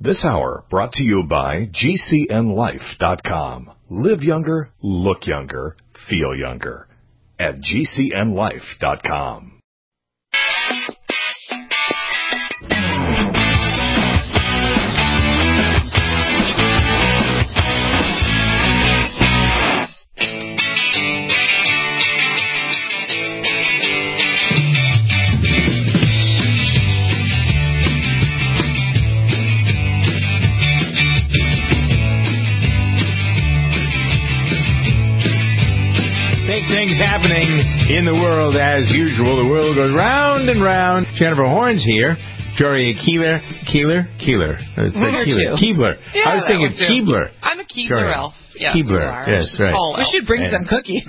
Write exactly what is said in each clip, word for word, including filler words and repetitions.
This hour brought to you by G C N life dot com. Live younger, look younger, feel younger. At G C N life dot com. Things happening in the world as usual. The world goes round and round. Jennifer Horn's here. Victoria Keeler. Keeler? Keeler. One or Keeler. two. Keebler. Yeah, I was thinking Keebler. I'm a Keebler elf. Yes. Keebler. Yes, right. We should bring and, some cookies.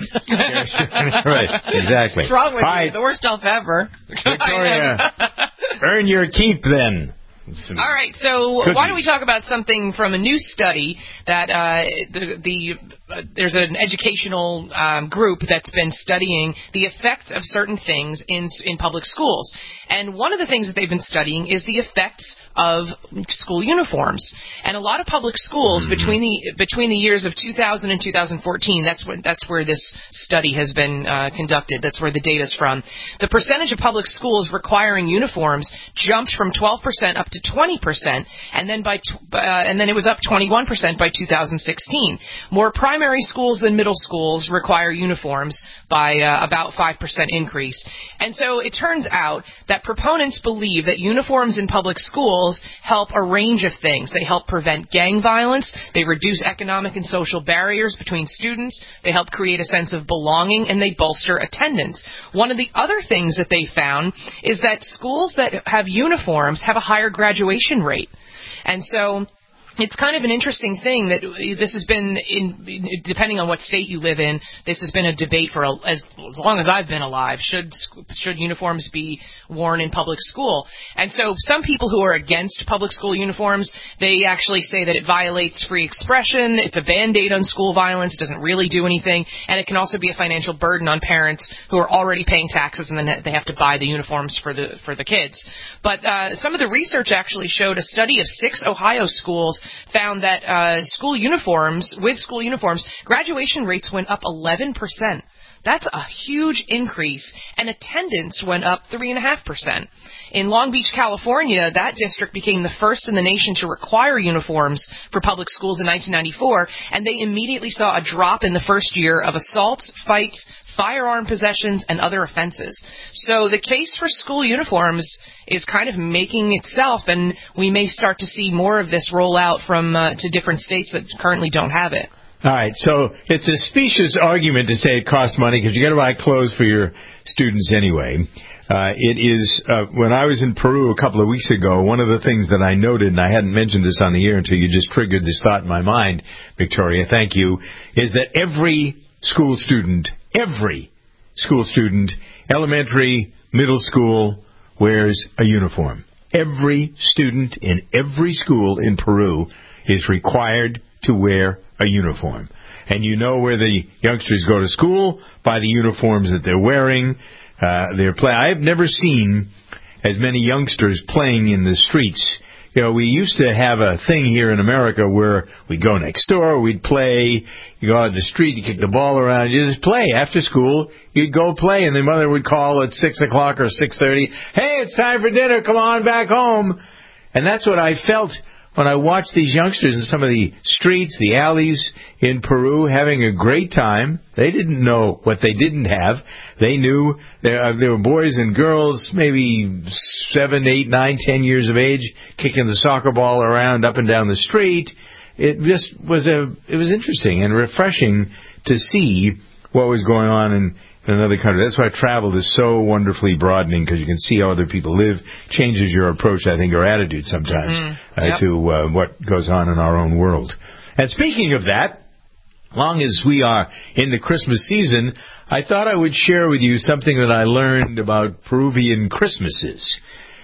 Right, exactly. What's wrong with All you? right. The worst elf ever. Victoria, earn your keep then. All right, so Cookies. Why don't we talk about something from a new study that uh, the, the uh, there's an educational um, group that's been studying the effects of certain things in in public schools. And one of the things that they've been studying is the effects of school uniforms. And a lot of public schools mm-hmm. between the between the years of two thousand and two thousand fourteen, that's when that's where this study has been uh, conducted. That's where the data's from. The percentage of public schools requiring uniforms jumped from twelve percent up to twenty percent, and then by uh, and then it was up twenty-one percent by two thousand sixteen. More primary schools than middle schools require uniforms by uh, about five percent increase. And so it turns out that proponents believe that uniforms in public schools help a range of things. They help prevent gang violence, they reduce economic and social barriers between students, they help create a sense of belonging, and they bolster attendance. One of the other things that they found is that schools that have uniforms have a higher graduation rate. And so it's kind of an interesting thing that this has been, in, depending on what state you live in, this has been a debate for a, as, as long as I've been alive. Should should uniforms be worn in public school? And so some people who are against public school uniforms, they actually say that it violates free expression, it's a Band-Aid on school violence, doesn't really do anything, and it can also be a financial burden on parents who are already paying taxes and then they have to buy the uniforms for the for the kids. But uh, some of the research actually showed a study of six Ohio schools found that uh, school uniforms, with school uniforms, graduation rates went up eleven percent. That's a huge increase, and attendance went up three point five percent. In Long Beach, California, that district became the first in the nation to require uniforms for public schools in nineteen ninety-four, and they immediately saw a drop in the first year of assaults, fights, firearm possessions, and other offenses. So the case for school uniforms is kind of making itself, and we may start to see more of this roll out from uh, to different states that currently don't have it. All right, so it's a specious argument to say it costs money because you got to buy clothes for your students anyway. Uh, it is, uh, when I was in Peru a couple of weeks ago, one of the things that I noted, and I hadn't mentioned this on the air until you just triggered this thought in my mind, Victoria, thank you, is that every school student, every school student, elementary, middle school, wears a uniform. Every student in every school in Peru is required to wear a uniform. And you know where the youngsters go to school by the uniforms that they're wearing. Uh, they're play- I've never seen as many youngsters playing in the streets. You know, we used to have a thing here in America where we'd go next door, we'd play, you go out in the street, you kick the ball around, you just play. After school, you'd go play, and the mother would call at six o'clock or six thirty, hey, it's time for dinner, come on back home. And that's what I felt when I watched these youngsters in some of the streets, the alleys in Peru, having a great time. They didn't know what they didn't have. They knew there, uh, there were boys and girls, maybe seven, eight, nine, ten years of age, kicking the soccer ball around up and down the street. It just was a, it was interesting and refreshing to see what was going on in, in another country. That's why travel is so wonderfully broadening, because you can see how other people live. Changes your approach, I think, or attitude sometimes mm-hmm. uh, yep. to uh, what goes on in our own world. And speaking of that, long as we are in the Christmas season, I thought I would share with you something that I learned about Peruvian Christmases.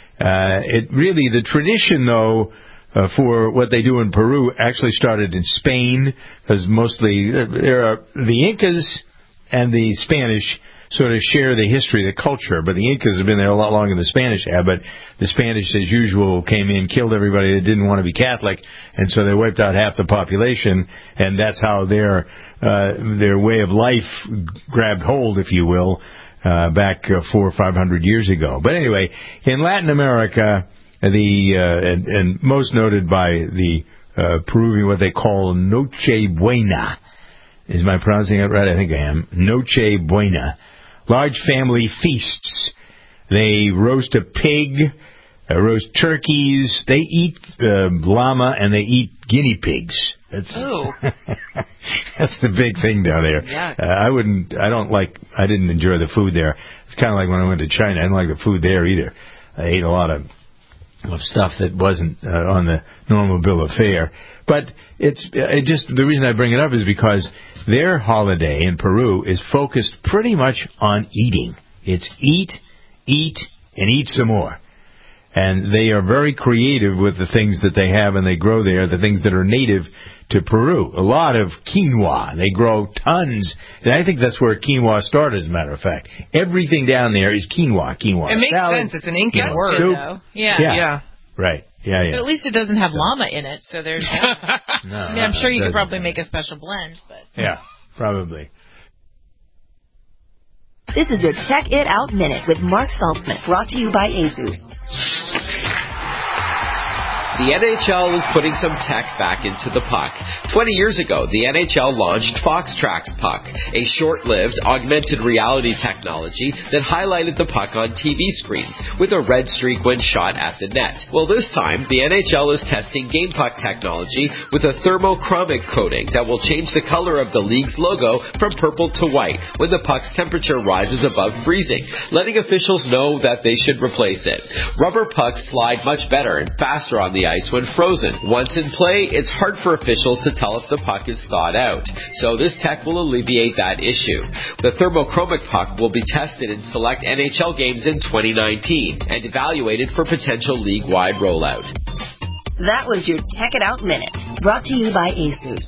Uh, it really, the tradition, though, uh, for what they do in Peru actually started in Spain, because mostly there are the Incas and the Spanish sort of share the history, the culture. But the Incas have been there a lot longer than the Spanish have. But the Spanish, as usual, came in, killed everybody that didn't want to be Catholic, and so they wiped out half the population. And that's how their uh, their way of life grabbed hold, if you will, uh, back uh, four or five hundred years ago. But anyway, in Latin America, the uh, and, and most noted by the uh, Peruvian, what they call Noche Buena. Is my pronouncing it right? I think I am. Noche Buena. Large family feasts. They roast a pig, uh, roast turkeys. They eat uh, llama, and they eat guinea pigs. That's that's the big thing down there. Yeah. Uh, I wouldn't. I don't like. I didn't enjoy the food there. It's kind of like when I went to China. I didn't like the food there either. I ate a lot of of stuff that wasn't uh, on the normal bill of fare. But it's it just the reason I bring it up is because their holiday in Peru is focused pretty much on eating. It's eat, eat, and eat some more. And they are very creative with the things that they have and they grow there, the things that are native to Peru. A lot of quinoa. They grow tons. And I think that's where quinoa started, as a matter of fact. Everything down there is quinoa. Quinoa. It makes salad, sense. It's an Incan quinoa word. soup. Though. Yeah. Yeah. Yeah. Right. Yeah, yeah. But at least it doesn't have llama in it, so there's that. No, I mean, I'm sure you it could doesn't. probably make a special blend, but Yeah, probably. This is your Check It Out Minute with Mark Saltzman, brought to you by ASUS. The N H L is putting some tech back into the puck. Twenty years ago, the N H L launched FoxTrax Puck, a short-lived augmented reality technology that highlighted the puck on T V screens with a red streak when shot at the net. Well, this time, the N H L is testing Game Puck technology with a thermochromic coating that will change the color of the league's logo from purple to white when the puck's temperature rises above freezing, letting officials know that they should replace it. Rubber pucks slide much better and faster on the ice when frozen. Once in play, it's hard for officials to tell if the puck is thawed out. So this tech will alleviate that issue. The thermochromic puck will be tested in select N H L games in twenty nineteen and evaluated for potential league-wide rollout. That was your Check It Out Minute, brought to you by ASUS.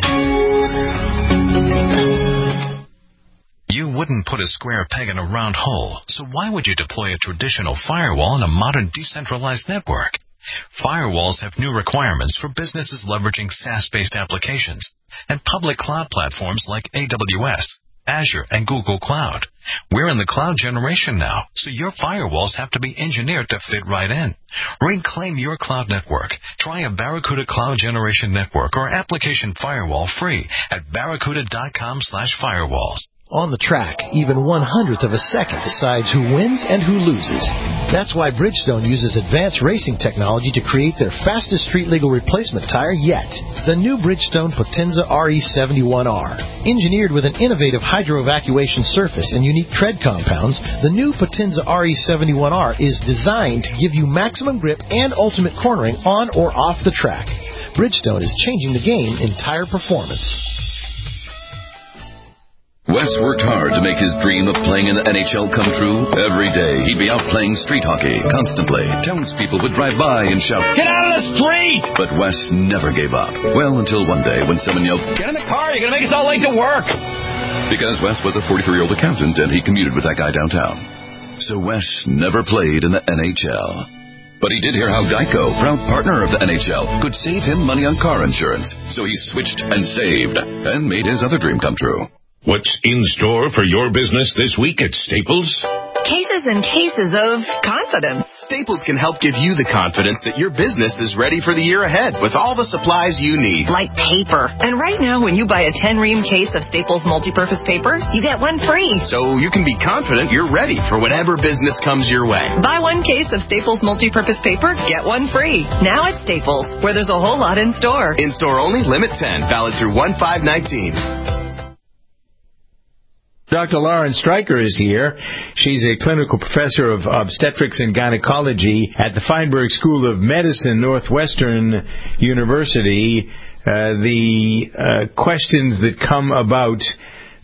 You wouldn't put a square peg in a round hole, so why would you deploy a traditional firewall in a modern decentralized network? Firewalls have new requirements for businesses leveraging SaaS-based applications and public cloud platforms like A W S, Azure, and Google Cloud. We're in the cloud generation now, so your firewalls have to be engineered to fit right in. Reclaim your cloud network. Try a Barracuda Cloud Generation Network or application firewall free at barracuda.com slash firewalls. On the track, even one hundredth of a second decides who wins and who loses. That's why Bridgestone uses advanced racing technology to create their fastest street-legal replacement tire yet. The new Bridgestone Potenza R E seventy-one R. Engineered with an innovative hydro-evacuation surface and unique tread compounds, the new Potenza R E seventy-one R is designed to give you maximum grip and ultimate cornering on or off the track. Bridgestone is changing the game in tire performance. Wes worked hard to make his dream of playing in the N H L come true. Every day, he'd be out playing street hockey constantly. Townspeople would drive by and shout, "Get out of the street!" But Wes never gave up. Well, until one day when someone yelled, "Get in the car, you're going to make us all late to work!" Because Wes was a forty-three-year-old accountant and he commuted with that guy downtown. So Wes never played in the N H L. But he did hear how Geico, proud partner of the N H L, could save him money on car insurance. So he switched and saved and made his other dream come true. What's in store for your business this week at Staples? Cases and cases of confidence. Staples can help give you the confidence that your business is ready for the year ahead with all the supplies you need. Like paper. And right now, when you buy a ten ream case of Staples multipurpose paper, you get one free. So you can be confident you're ready for whatever business comes your way. Buy one case of Staples multipurpose paper, get one free. Now at Staples, where there's a whole lot in store. In store only, limit ten, valid through one five nineteen. Doctor Lauren Stryker is here. She's a clinical professor of obstetrics and gynecology at the Feinberg School of Medicine, Northwestern University. Uh, the uh, questions that come about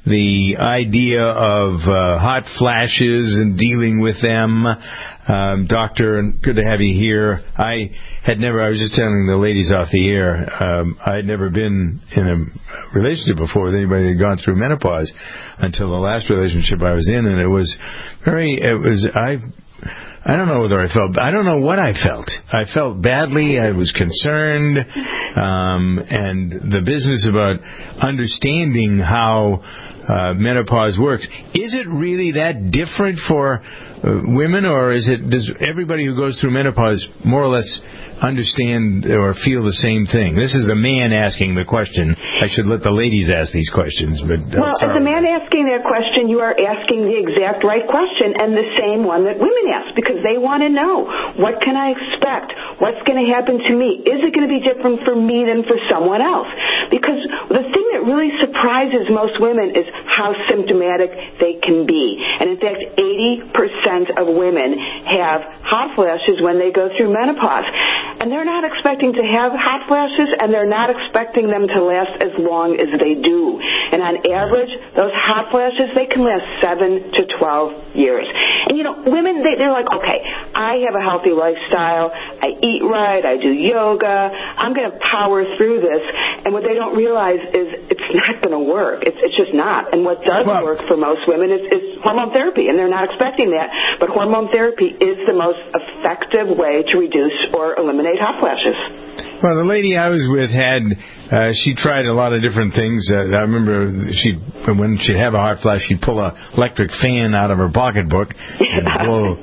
the idea of uh, hot flashes and dealing with them. Um, doctor, good to have you here. I had never, I was just telling the ladies off the air, um, I had never been in a relationship before with anybody that had gone through menopause until the last relationship I was in, and it was very, it was, I, I don't know whether I felt, I don't know what I felt. I felt badly, I was concerned, um, and the business about understanding how uh, menopause works. Is it really that different for uh, women, or is it, does everybody who goes through menopause more or less understand or feel the same thing? This is a man asking the question. I should let the ladies ask these questions. But well, as a man asking that question, you are asking the exact right question and the same one that women ask, because they want to know, what can I expect? What's going to happen to me? Is it going to be different for me than for someone else? Because the thing that really surprises most women is how symptomatic they can be. And in fact, eighty percent of women have hot flashes when they go through menopause. And they're not expecting to have hot flashes, and they're not expecting them to last as long as they do. And on average, those hot flashes, they can last seven to twelve years. And, you know, women, they, they're like, okay, I have a healthy lifestyle, I eat right, I do yoga, I'm going to power through this. And what they don't realize is it's not going to work. It's, it's just not. And what does well, work for most women is, is hormone therapy, and they're not expecting that. But hormone therapy is the most effective way to reduce or eliminate hot flashes. Well, the lady I was with had, uh, she tried a lot of different things. Uh, I remember she, when she'd have a hot flash, she'd pull an electric fan out of her pocketbook and blow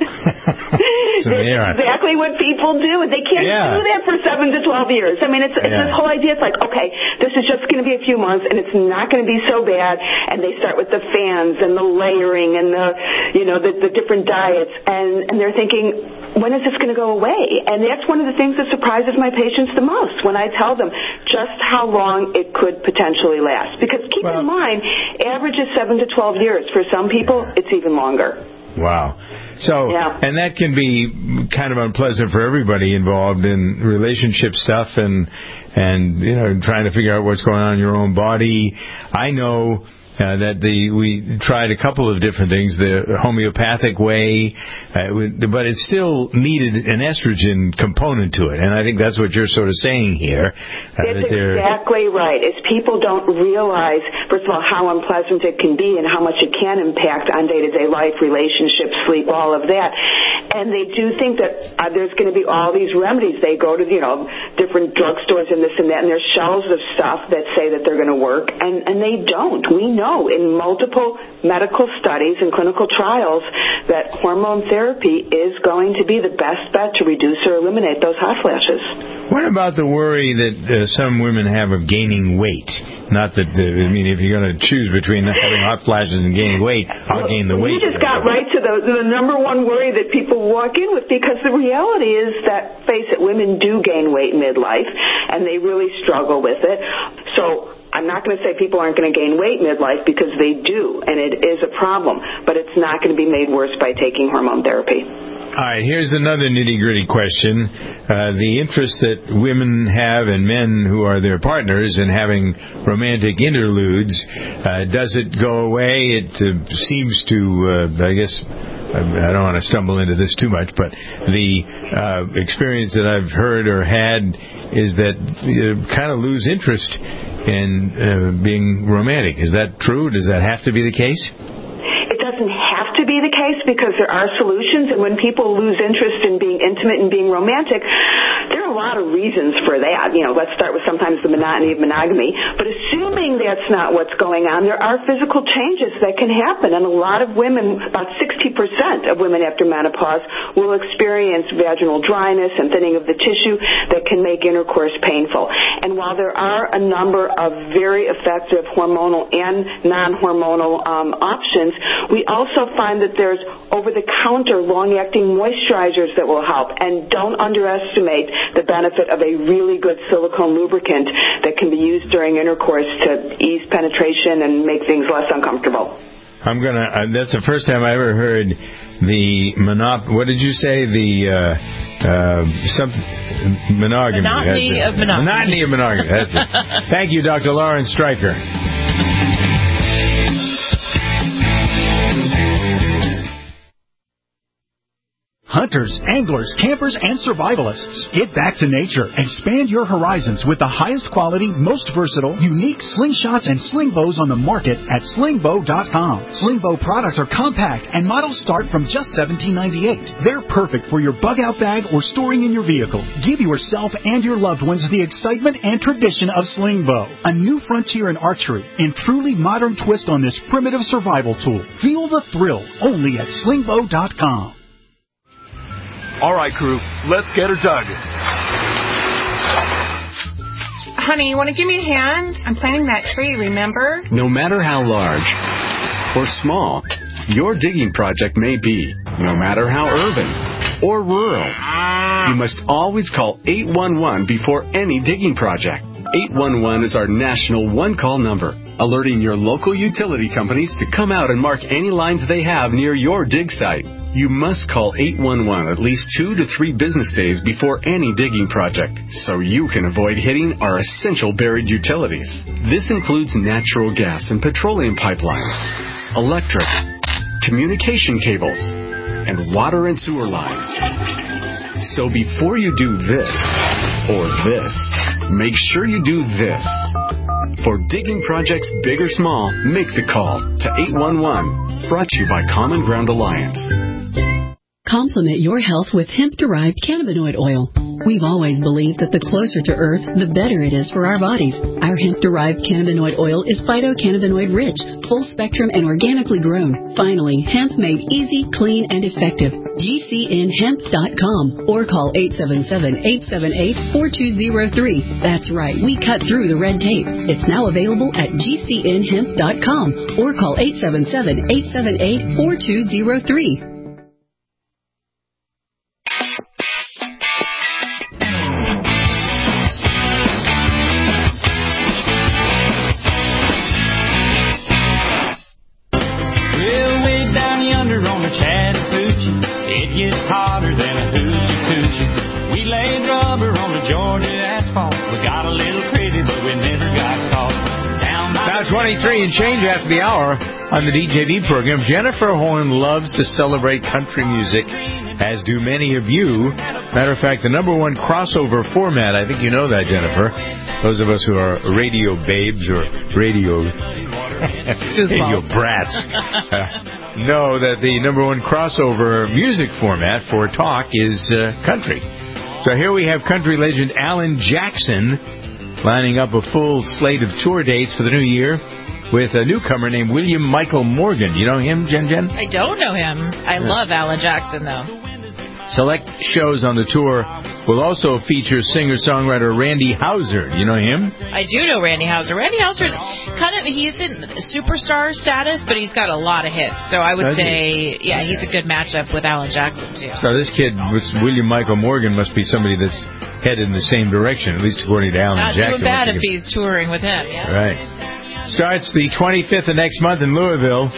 some air on. That's exactly what people do. They can't yeah. do that for seven to twelve years. I mean, it's, it's yeah. this whole idea. It's like, okay, this is just going to be a few months, and it's not going to be so bad. And they start with the fans and the layering and the, you know, the, the different diets, and, and they're thinking, when is this going to go away? And that's one of the things that surprises my patients the most when I tell them just how long it could potentially last. Because keep well, in mind, average is seven to twelve years. For some people, it's even longer. Wow. So, yeah. and that can be kind of unpleasant for everybody involved in relationship stuff and, and, you know, trying to figure out what's going on in your own body. I know Uh, that the we tried a couple of different things, the homeopathic way, uh, but it still needed an estrogen component to it, and I think that's what you're sort of saying here. Uh, that's exactly right. Is people don't realize, first of all, how unpleasant it can be and how much it can impact on day-to-day life, relationships, sleep, all of that. And they do think that uh, there's going to be all these remedies. They go to, you know, different drugstores and this and that, and there's shelves of stuff that say that they're going to work, and, and they don't. We know in multiple medical studies and clinical trials that hormone therapy is going to be the best bet to reduce or eliminate those hot flashes. What about the worry that uh, some women have of gaining weight? Not that, uh, I mean, if you're going to choose between having hot flashes and gaining weight, I'll well, gain the weight. You just got right to the, the number one worry that people walk in with, because the reality is that, face it, women do gain weight midlife, and they really struggle with it. So I'm not going to say people aren't going to gain weight midlife, because they do, and it is a problem, but it's not going to be made worse by taking hormone therapy. All right, here's another nitty-gritty question. Uh, the interest that women have and men who are their partners in having romantic interludes, uh, does it go away? It uh, seems to, uh, I guess, I don't want to stumble into this too much, but the uh, experience that I've heard or had is that you kind of lose interest in uh, being romantic. Is that true? Does that have to be the case? It doesn't have to be the case, because there are solutions, and when people lose interest in being intimate and being romantic, there are a lot of reasons for that. You know, let's start with sometimes the monotony of monogamy, but assuming that's not what's going on, there are physical changes that can happen, and a lot of women, about sixty percent of women after menopause, will experience vaginal dryness and thinning of the tissue that can make intercourse painful. And while there are a number of very effective hormonal and non-hormonal um, options, we also find that there's over-the-counter long-acting moisturizers that will help. And don't underestimate the benefit of a really good silicone lubricant that can be used during intercourse to ease penetration and make things less uncomfortable. I'm gonna. Uh, that's the first time I ever heard the monop. What did you say? The uh, uh, some monogamy. Monotony of monogamy. Monotony of monogamy. That's it. Thank you, Doctor Lauren Streicher. Hunters, anglers, campers, and survivalists. Get back to nature. Expand your horizons with the highest quality, most versatile, unique slingshots and sling bows on the market at sling bow dot com. Sling bow products are compact and models start from just seventeen ninety-eight. They're perfect for your bug-out bag or storing in your vehicle. Give yourself and your loved ones the excitement and tradition of sling bow. A new frontier in archery and truly modern twist on this primitive survival tool. Feel the thrill only at sling bow dot com. All right, crew, let's get her dug. Honey, you want to give me a hand? I'm planting that tree, remember? No matter how large or small your digging project may be, no matter how urban or rural, you must always call eight one one before any digging project. eight one one is our national one-call number, alerting your local utility companies to come out and mark any lines they have near your dig site. You must call eight one one at least two to three business days before any digging project, so you can avoid hitting our essential buried utilities. This includes natural gas and petroleum pipelines, electric, communication cables, and water and sewer lines. So before you do this or this, make sure you do this. For digging projects big or small, make the call to eight one one. Brought to you by Common Ground Alliance. Complement your health with hemp-derived cannabinoid oil. We've always believed that the closer to Earth, the better it is for our bodies. Our hemp-derived cannabinoid oil is phytocannabinoid-rich, full-spectrum, and organically grown. Finally, hemp made easy, clean, and effective. G C N hemp dot com or call eight seven seven, eight seven eight, four two zero three. That's right, we cut through the red tape. It's now available at G C N hemp dot com or call eight seven seven, eight seven eight, four two zero three. Hotter than a hoochie coochie. We laid rubber on the Georgia asphalt. We got a little crazy, but we never got caught. Down Now twenty-three and change after the hour on the D J V program. Jennifer Horn loves to celebrate country music, as do many of you. Matter of fact, the number one crossover format, I think you know that, Jennifer. Those of us who are radio babes or radio, radio brats uh, know that the number one crossover music format for talk is uh, country. So here we have country legend Alan Jackson lining up a full slate of tour dates for the new year with a newcomer named William Michael Morgan. You know him, Jen Jen? I don't know him. I yeah. love Alan Jackson, though. Select shows on the tour will also feature singer-songwriter Randy Houser. You know him? I do know Randy Houser. Randy Houser's kind of, he's in superstar status, but he's got a lot of hits. So I would Does say, he? yeah, he's a good matchup with Alan Jackson, too. So this kid, William Michael Morgan, must be somebody that's headed in the same direction, at least according to Alan Not Jackson. Not too bad if he's touring with him, yeah. Right. Starts the twenty-fifth of next month in Louisville.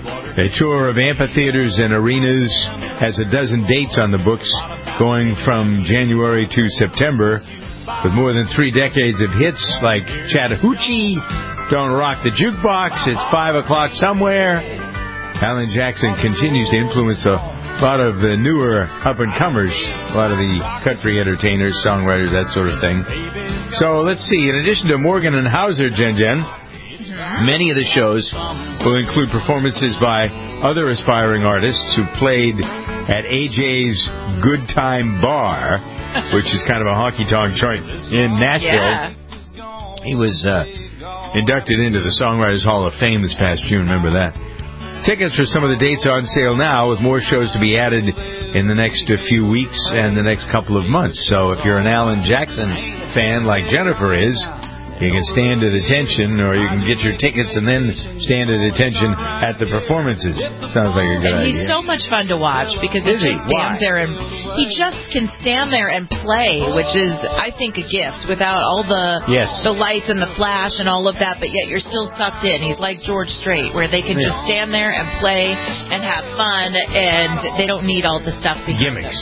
A tour of amphitheaters and arenas has a dozen dates on the books going from January to September, with more than three decades of hits like Chattahoochee, Don't Rock the Jukebox, It's Five O'Clock Somewhere. Alan Jackson continues to influence a lot of the newer up-and-comers, a lot of the country entertainers, songwriters, that sort of thing. So let's see. In addition to Morgan and Houser, Jen Jen, many of the shows will include performances by other aspiring artists who played at A J's Good Time Bar, which is kind of a honky-tonk joint in Nashville. Yeah. He was uh, inducted into the Songwriters Hall of Fame this past June. Remember that? Tickets for some of the dates on sale now, with more shows to be added in the next few weeks and the next couple of months. So if you're an Alan Jackson fan like Jennifer is, you can stand at attention, or you can get your tickets and then stand at attention at the performances. Sounds like a good and idea. He's so much fun to watch because is he he? just stands Why? there and he just can stand there and play, which is, I think, a gift without all the yes. the lights and the flash and all of that. But yet you're still sucked in. He's like George Strait, where they can yeah. just stand there and play and have fun, and they don't need all the stuff behind gimmicks. them.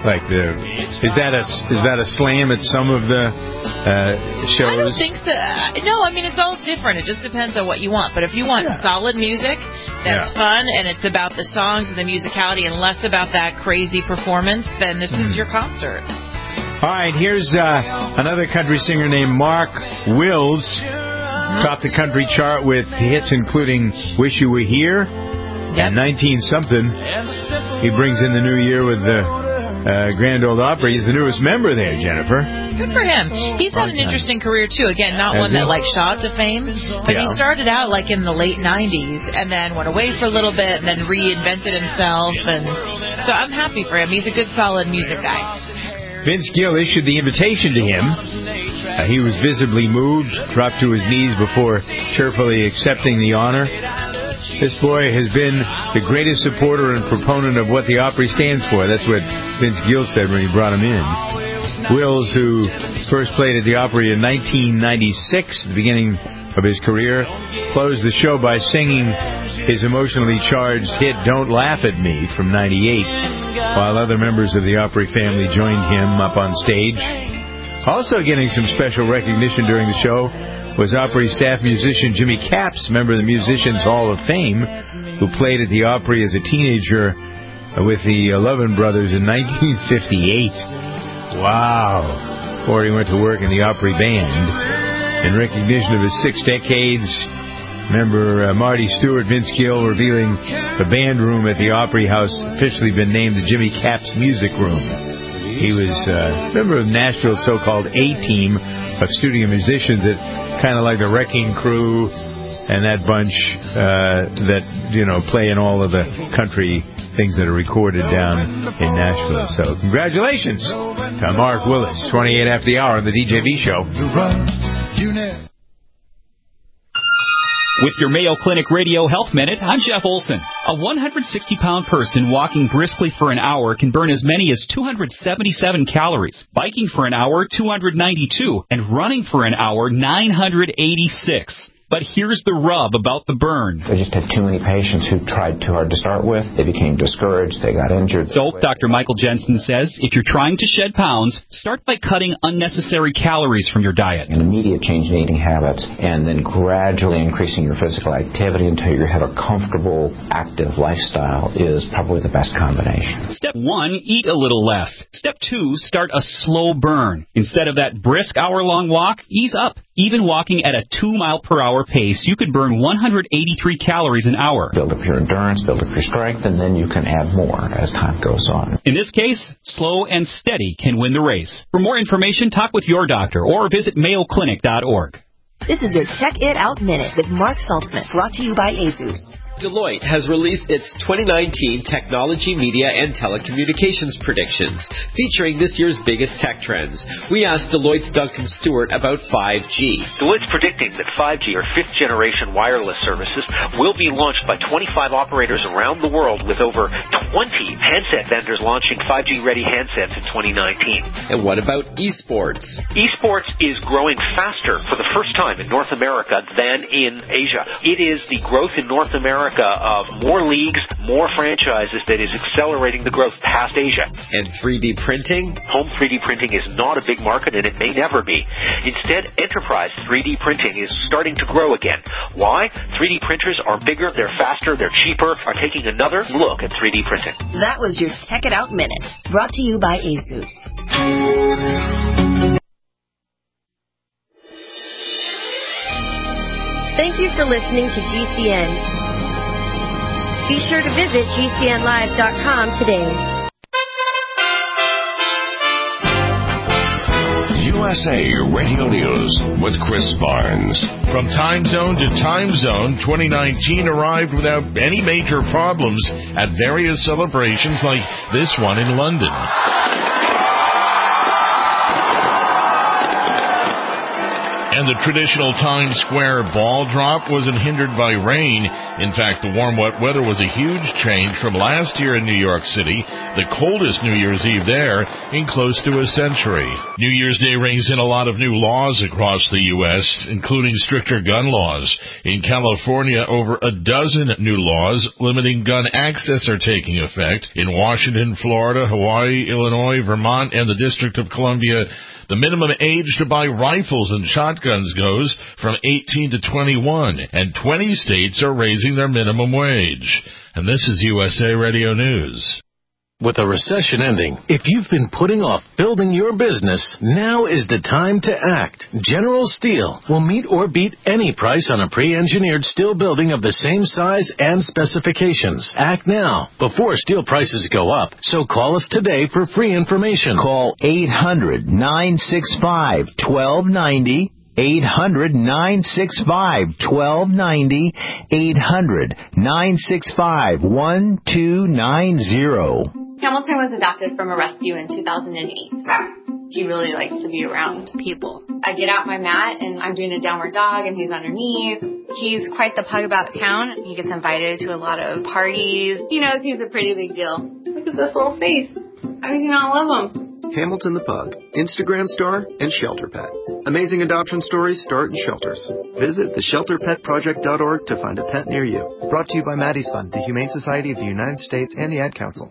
Like the is that a is that a slam at some of the uh, shows? I don't think so. Uh, no, I mean it's all different. It just depends on what you want. But if you want yeah. solid music that's yeah. fun and it's about the songs and the musicality and less about that crazy performance, then this mm. is your concert. All right, here's uh, another country singer named Mark Wills. Mm-hmm. Topped the country chart with hits including "Wish You Were Here" yep. and nineteen something. He brings in the new year with the. Uh, Grand Ole Opry. He's the newest member there, Jennifer. Good for him. He's had an interesting career, too. Again, not Has one he? that, like, shot to fame, but yeah. he started out, like, in the late nineties and then went away for a little bit and then reinvented himself. And so I'm happy for him. He's a good, solid music guy. Vince Gill issued the invitation to him. Uh, he was visibly moved, dropped to his knees before cheerfully accepting the honor. This boy has been the greatest supporter and proponent of what the Opry stands for. That's what Vince Gill said when he brought him in. Wills, who first played at the Opry in nineteen ninety-six, the beginning of his career, closed the show by singing his emotionally charged hit Don't Laugh at Me from ninety-eight, while other members of the Opry family joined him up on stage. Also getting some special recognition during the show was Opry staff musician Jimmy Capps, member of the Musicians Hall of Fame, who played at the Opry as a teenager with the Lovin' Brothers in nineteen fifty-eight. Wow. Before he went to work in the Opry band. In recognition of his six decades, member uh, Marty Stewart, Vince Gill, revealing the band room at the Opry House officially been named the Jimmy Capps Music Room. He was a uh, member of Nashville's so-called A-Team of studio musicians that kind of like the Wrecking Crew and that bunch uh, that, you know, play in all of the country things that are recorded down in Nashville. So congratulations to Mark Willis, twenty-eight after the hour on the D J V Show. With your Mayo Clinic Radio Health Minute, I'm Jeff Olson. A one hundred sixty pound person walking briskly for an hour can burn as many as two hundred seventy-seven calories, biking for an hour, two hundred ninety-two, and running for an hour, nine hundred eighty-six. But here's the rub about the burn. They just had too many patients who tried too hard to start with. They became discouraged. They got injured. So, Doctor Michael Jensen says, if you're trying to shed pounds, start by cutting unnecessary calories from your diet. An immediate change in eating habits, and then gradually increasing your physical activity until you have a comfortable, active lifestyle is probably the best combination. Step one, eat a little less. Step two, start a slow burn. Instead of that brisk hour-long walk, ease up. Even walking at a two mile per hour pace, you could burn one hundred eighty-three calories an hour. Build up your endurance, build up your strength, and then you can add more as time goes on. In this case, slow and steady can win the race. For more information, talk with your doctor or visit mayo clinic dot org. This is your Check It Out Minute with Mark Saltzman, brought to you by ASUS. Deloitte has released its twenty nineteen Technology, Media, and Telecommunications Predictions, featuring this year's biggest tech trends. We asked Deloitte's Duncan Stewart about five G. Deloitte's predicting that five G, or fifth-generation wireless services, will be launched by twenty-five operators around the world, with over twenty handset vendors launching five G-ready handsets in twenty nineteen. And what about esports? Esports is growing faster for the first time in North America than in Asia. It is the growth in North America of more leagues, more franchises that is accelerating the growth past Asia. And three D printing? Home three D printing is not a big market, and it may never be. Instead, enterprise three D printing is starting to grow again. Why? three D printers are bigger, they're faster, they're cheaper, are taking another look at three D printing. That was your Check It Out Minute, brought to you by ASUS. Thank you for listening to G C N. Be sure to visit G C N live dot com today. U S A Radio News with Chris Barnes. From time zone to time zone, twenty nineteen arrived without any major problems at various celebrations like this one in London. And the traditional Times Square ball drop wasn't hindered by rain. In fact, the warm, wet weather was a huge change from last year in New York City, the coldest New Year's Eve there in close to a century. New Year's Day brings in a lot of new laws across the U S, including stricter gun laws. In California, over a dozen new laws limiting gun access are taking effect. In Washington, Florida, Hawaii, Illinois, Vermont, and the District of Columbia, the minimum age to buy rifles and shotguns goes from eighteen to twenty-one, and twenty states are raising their minimum wage. And this is U S A Radio News. With a recession ending, if you've been putting off building your business, now is the time to act. General Steel will meet or beat any price on a pre-engineered steel building of the same size and specifications. Act now, before steel prices go up. So call us today for free information. Call eight hundred, nine six five, one two nine zero. eight hundred, nine six five, one two nine zero. eight hundred, nine six five, one two nine zero. Hamilton was adopted from a rescue in two thousand eight. He really likes to be around people. I get out my mat and I'm doing a downward dog and he's underneath. He's quite the pug about town. He gets invited to a lot of parties. He knows he's a pretty big deal. Look at this little face. How do you not love him? Hamilton the Pug, Instagram star, and Shelter Pet. Amazing adoption stories start in shelters. Visit the shelter pet project dot org to find a pet near you. Brought to you by Maddie's Fund, the Humane Society of the United States, and the Ad Council.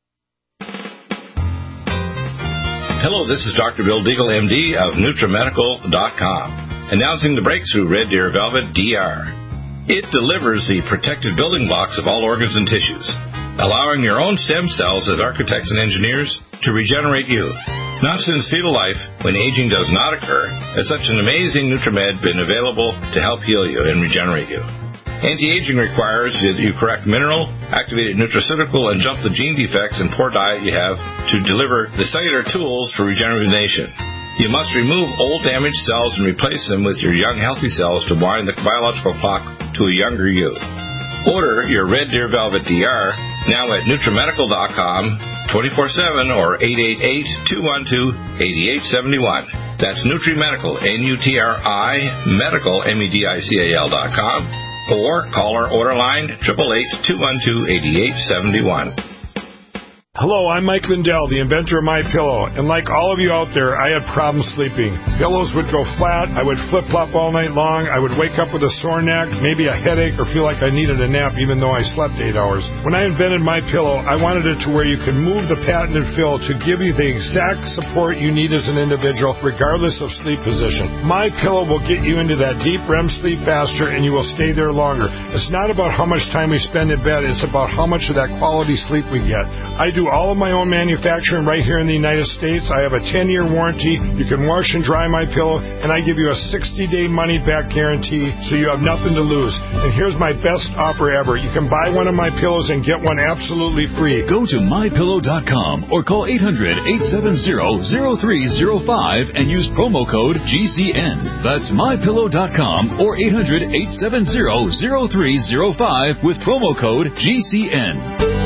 Hello, this is Doctor Bill Deagle, M D of NutriMedical dot com, announcing the breakthrough Red Deer Velvet D R. It delivers the protected building blocks of all organs and tissues, allowing your own stem cells as architects and engineers to regenerate you. Now since fetal life, when aging does not occur, has such an amazing NutriMed been available to help heal you and regenerate you. Anti-aging requires that you correct mineral, activated nutraceutical, and jump the gene defects and poor diet you have to deliver the cellular tools for regeneration. You must remove old damaged cells and replace them with your young healthy cells to wind the biological clock to a younger you. Order your Red Deer Velvet D R now at NutriMedical dot com, twenty-four seven or eight eight eight, two one two, eight eight seven one. That's NutriMedical, N U T R I, medical, M E D I C A L dot com. Or call our order line, eight eight eight, two one two, eight eight seven one. Hello, I'm Mike Lindell, the inventor of MyPillow, and like all of you out there, I had problems sleeping. Pillows would go flat, I would flip-flop all night long, I would wake up with a sore neck, maybe a headache, or feel like I needed a nap even though I slept eight hours. When I invented MyPillow, I wanted it to where you can move the patented fill to give you the exact support you need as an individual, regardless of sleep position. MyPillow will get you into that deep R E M sleep faster, and you will stay there longer. It's not about how much time we spend in bed, it's about how much of that quality sleep we get. I do all of my own manufacturing right here in the United States. I have a ten-year warranty. You can wash and dry my pillow, and I give you a sixty-day money-back guarantee, so you have nothing to lose. And here's my best offer ever. You can buy one of my pillows and get one absolutely free. Go to My Pillow dot com or call eight hundred, eight seven zero, zero three zero five and use promo code G C N. That's My Pillow dot com or eight hundred, eight seven zero, zero three zero five with promo code G C N.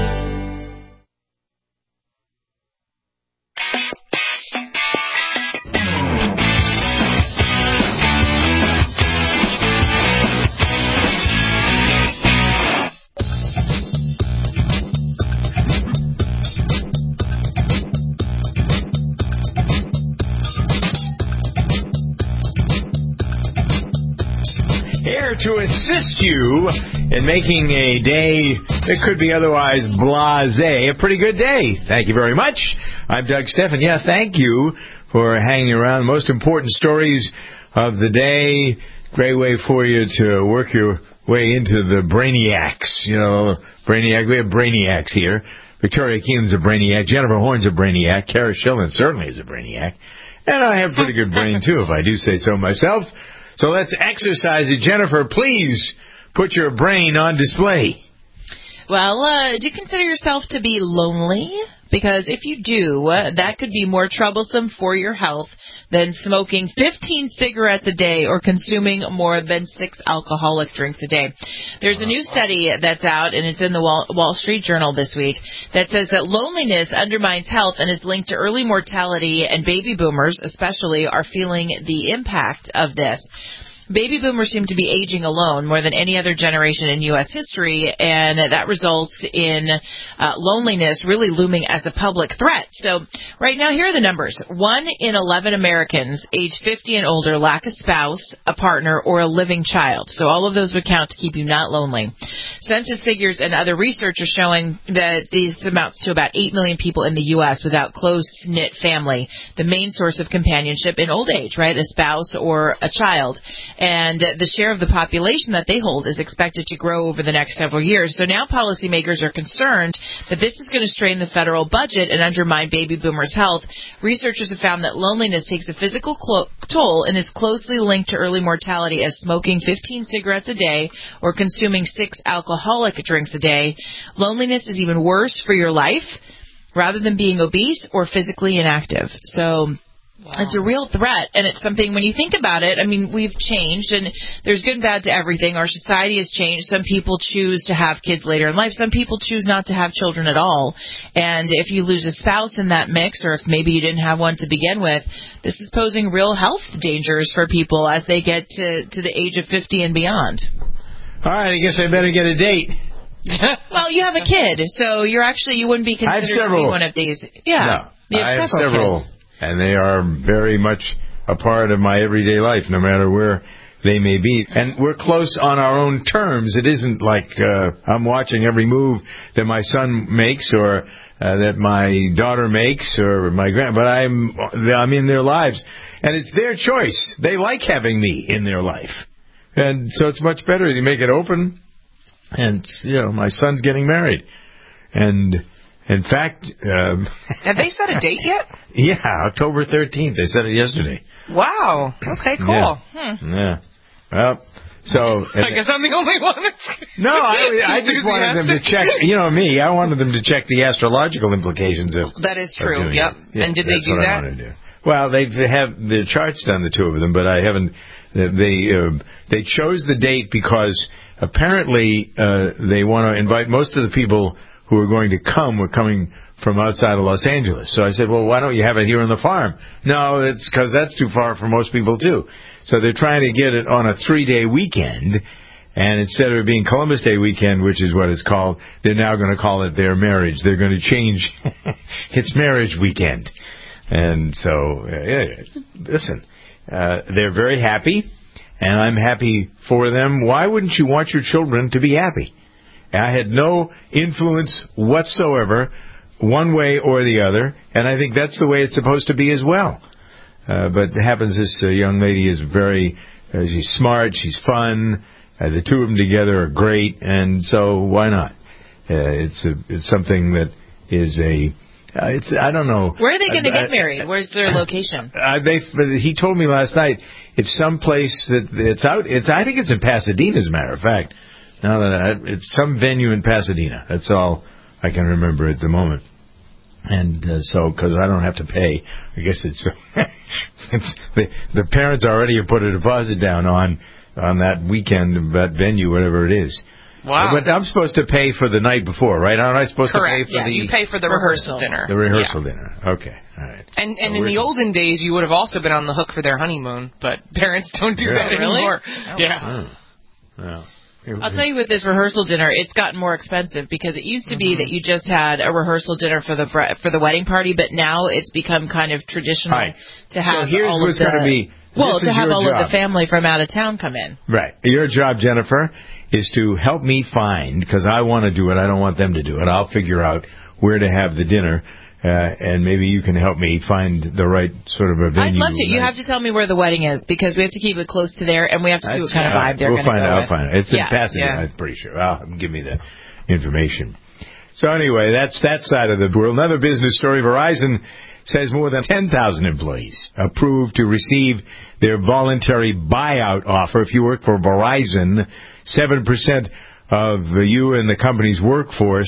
To assist you in making a day that could be otherwise blasé a pretty good day. Thank you very much. I'm Doug Steffen. Yeah, thank you for hanging around. The most important stories of the day. Great way for you to work your way into the brainiacs. You know, brainiac. We have brainiacs here. Victoria Keenan's a brainiac. Jennifer Horn's a brainiac. Kara Schillen certainly is a brainiac. And I have a pretty good brain, too, if I do say so myself. So let's exercise it. Jennifer, please put your brain on display. Well, uh, do you consider yourself to be lonely? because if you do, uh, that could be more troublesome for your health than smoking fifteen cigarettes a day or consuming more than six alcoholic drinks a day. There's a new study that's out, and it's in the Wall, Wall Street Journal this week, that says that loneliness undermines health and is linked to early mortality, and baby boomers especially are feeling the impact of this. Baby boomers seem to be aging alone more than any other generation in U S history, and that results in uh, loneliness really looming as a public threat. So right now, here are the numbers. One in eleven Americans age fifty and older lack a spouse, a partner, or a living child. So all of those would count to keep you not lonely. Census figures and other research are showing that these amounts to about eight million people in the U S without close-knit family, the main source of companionship in old age, right, a spouse or a child. And the share of the population that they hold is expected to grow over the next several years. So now policymakers are concerned that this is going to strain the federal budget and undermine baby boomers' health. Researchers have found that loneliness takes a physical clo- toll and is closely linked to early mortality as smoking fifteen cigarettes a day or consuming six alcoholic drinks a day. Loneliness is even worse for your life rather than being obese or physically inactive. So wow. It's a real threat, and it's something, when you think about it, I mean, we've changed, and there's good and bad to everything. Our society has changed. Some people choose to have kids later in life. Some people choose not to have children at all. And if you lose a spouse in that mix, or if maybe you didn't have one to begin with, this is posing real health dangers for people as they get to, to the age of fifty and beyond. All right, I guess I better get a date. Well, you have a kid, so you're actually, you wouldn't be considered to be one of these. Yeah. No, you have I have several. several. Kids. And they are very much a part of my everyday life, no matter where they may be. And we're close on our own terms. It isn't like uh, I'm watching every move that my son makes or uh, that my daughter makes or my grand. But I'm I'm in their lives, and it's their choice. They like having me in their life, and so it's much better to make it open. And you know, my son's getting married, and. In fact... Um, have they set a date yet? Yeah, October thirteenth. They said it yesterday. Wow. Okay, cool. Yeah. Hmm. yeah. Well, so... I guess I'm the only one that's... No, I, I just wanted them to check... You know me, I wanted them to check the astrological implications of... That is true, yep. Yeah, and did they do that? Do. Well, they have the charts done, the two of them, but I haven't... They uh, they chose the date because apparently uh, they want to invite most of the people... who were going to come were coming from outside of Los Angeles. So I said, well, why don't you have it here on the farm? No, it's because that's too far for most people, too. So they're trying to get it on a three-day weekend, and instead of it being Columbus Day weekend, which is what it's called, they're now going to call it their marriage. They're going to change it's marriage weekend. And so, uh, yeah, listen, uh, they're very happy, and I'm happy for them. Why wouldn't you want your children to be happy? I had no influence whatsoever, one way or the other, and I think that's the way it's supposed to be as well. Uh, but it happens this uh, young lady is very, uh, she's smart, she's fun, uh, the two of them together are great, and so why not? Uh, it's a, it's something that is a, uh, it's I don't know. Where are they going to uh, get married? Where's their location? Uh, they, he told me last night it's someplace that it's out. It's I think it's in Pasadena, as a matter of fact. Now that I, it's some venue in Pasadena. That's all I can remember at the moment. And uh, so, because I don't have to pay, I guess it's, it's the, the parents already have put a deposit down on on that weekend, that venue, whatever it is. Wow. But I'm supposed to pay for the night before, right? Aren't I supposed Correct. to pay for yeah, the... you pay for the rehearsal, rehearsal dinner. The rehearsal yeah. dinner. Okay, all right. And and so in the olden days, you would have also been on the hook for their honeymoon, but parents don't do yeah. that really? anymore. Oh. Yeah. Oh. Well. I'll tell you, with this rehearsal dinner, it's gotten more expensive because it used to be mm-hmm. that you just had a rehearsal dinner for the for the wedding party, but now it's become kind of traditional right. to have so here's all what's of the going to be well to have all job. of the family from out of town come in. Right. Your job, Jennifer, is to help me find, because I want to do it. I don't want them to do it. I'll figure out where to have the dinner. Uh, and maybe you can help me find the right sort of a venue. I'd love to. You have to tell me where the wedding is, because we have to keep it close to there, and we have to see what kind of vibe they're we'll going to go I'll with. find it. It's yeah. in Pasadena, yeah. I'm pretty sure. Well, give me the information. So anyway, that's that side of the world. Another business story. Verizon says more than ten thousand employees approved to receive their voluntary buyout offer. If you work for Verizon, seven percent of you and the company's workforce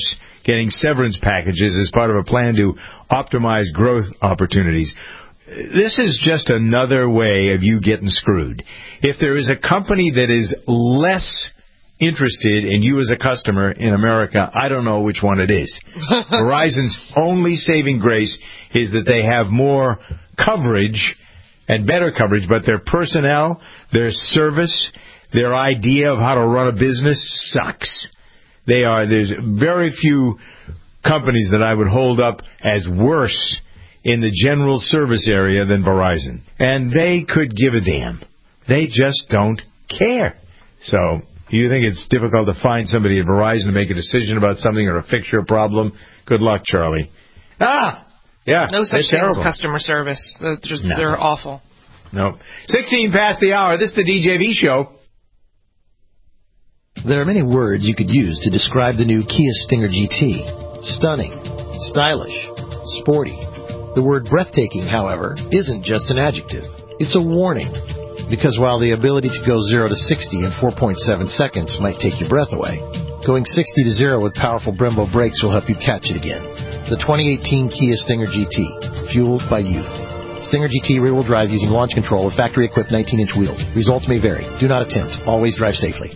getting severance packages as part of a plan to optimize growth opportunities. This is just another way of you getting screwed. If there is a company that is less interested in you as a customer in America, I don't know which one it is. Verizon's only saving grace is that they have more coverage and better coverage, but their personnel, their service, their idea of how to run a business sucks. They are, there's very few companies that I would hold up as worse in the general service area than Verizon. And they could give a damn. They just don't care. So, you think it's difficult to find somebody at Verizon to make a decision about something or to fix your problem? Good luck, Charlie. Ah! Yeah, no such thing terrible. as customer service. They're, just, no. they're awful. No. sixteen past the hour. This is the D J V Show. There are many words you could use to describe the new Kia Stinger G T. Stunning, stylish, sporty. The word breathtaking, however, isn't just an adjective. It's a warning. Because while the ability to go zero to sixty in four point seven seconds might take your breath away, going sixty to zero with powerful Brembo brakes will help you catch it again. The twenty eighteen Kia Stinger G T, fueled by youth. Stinger G T rear-wheel drive using launch control with factory-equipped nineteen-inch wheels. Results may vary. Do not attempt. Always drive safely.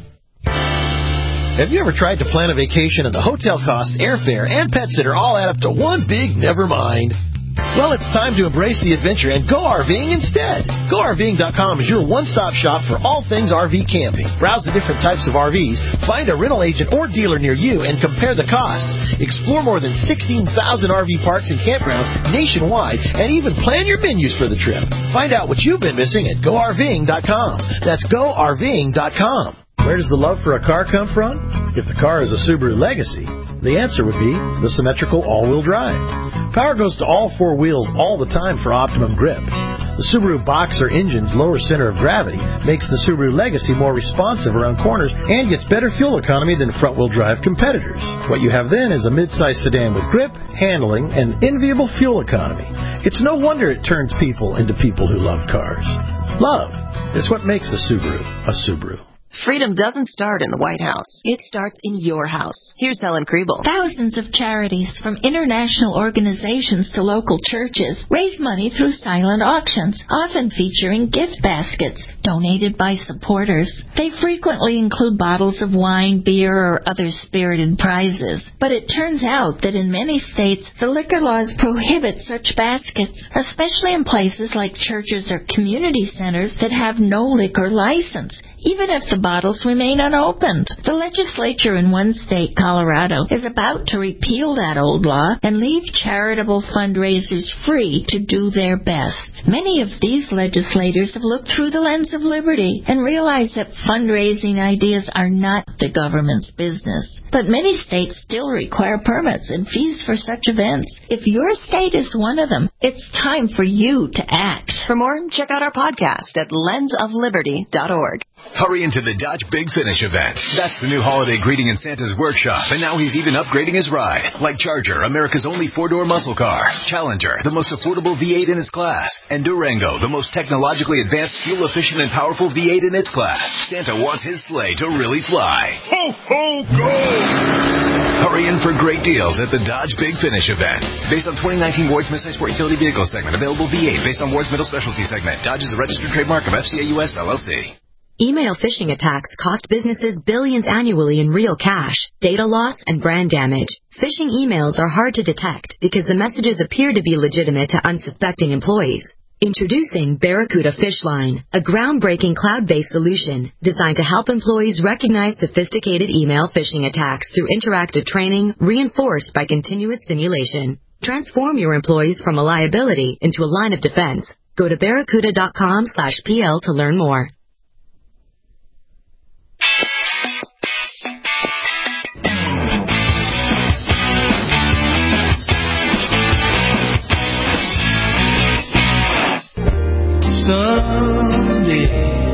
Have you ever tried to plan a vacation and the hotel costs, airfare, and pet sitter all add up to one big never mind? Well, it's time to embrace the adventure and go RVing instead. Go R V ing dot com is your one-stop shop for all things R V camping. Browse the different types of R Vs, find a rental agent or dealer near you, and compare the costs. Explore more than sixteen thousand R V parks and campgrounds nationwide, and even plan your menus for the trip. Find out what you've been missing at Go R V ing dot com. That's Go R V ing dot com. Where does the love for a car come from? If the car is a Subaru Legacy, the answer would be the symmetrical all-wheel drive. Power goes to all four wheels all the time for optimum grip. The Subaru Boxer engine's lower center of gravity makes the Subaru Legacy more responsive around corners and gets better fuel economy than front-wheel drive competitors. What you have then is a mid-sized sedan with grip, handling, and enviable fuel economy. It's no wonder it turns people into people who love cars. Love is what makes a Subaru a Subaru. Freedom doesn't start in the White House. It starts in your house. Here's Helen Kriebel. Thousands of charities, from international organizations to local churches, raise money through silent auctions, often featuring gift baskets donated by supporters. They frequently include bottles of wine, beer, or other spirited prizes. But it turns out that in many states, the liquor laws prohibit such baskets, especially in places like churches or community centers that have no liquor license, even if the bottles remain unopened. The legislature in one state, Colorado, is about to repeal that old law and leave charitable fundraisers free to do their best. Many of these legislators have looked through the lens of liberty and realized that fundraising ideas are not the government's business. But many states still require permits and fees for such events. If your state is one of them, it's time for you to act. For more, check out our podcast at lens of liberty dot org. Hurry into the Dodge Big Finish event. That's the new holiday greeting in Santa's workshop, and now he's even upgrading his ride. Like Charger, America's only four-door muscle car. Challenger, the most affordable V eight in its class. And Durango, the most technologically advanced, fuel-efficient, and powerful V eight in its class. Santa wants his sleigh to really fly. Ho, ho, go! Hurry in for great deals at the Dodge Big Finish event. Based on twenty nineteen Ward's Midsize Sport Utility Vehicle segment. Available V eight based on Ward's Middle Specialty segment. Dodge is a registered trademark of F C A U S L L C. Email phishing attacks cost businesses billions annually in real cash, data loss, and brand damage. Phishing emails are hard to detect because the messages appear to be legitimate to unsuspecting employees. Introducing Barracuda Phishline, a groundbreaking cloud-based solution designed to help employees recognize sophisticated email phishing attacks through interactive training reinforced by continuous simulation. Transform your employees from a liability into a line of defense. Go to barracuda dot com slash P L to learn more. Someday,